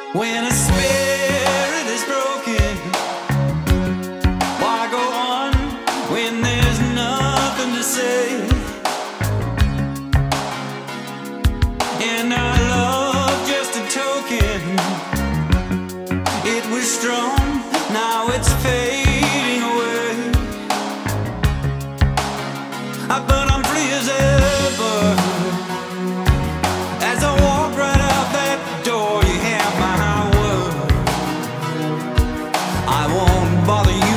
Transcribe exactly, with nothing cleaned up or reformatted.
When a spirit is broken, why go on when there's nothing to say? And our love just a token. It was strong, now it's fading away. I But I'm free as ever. As I walk right out that door, you have my word. I won't bother you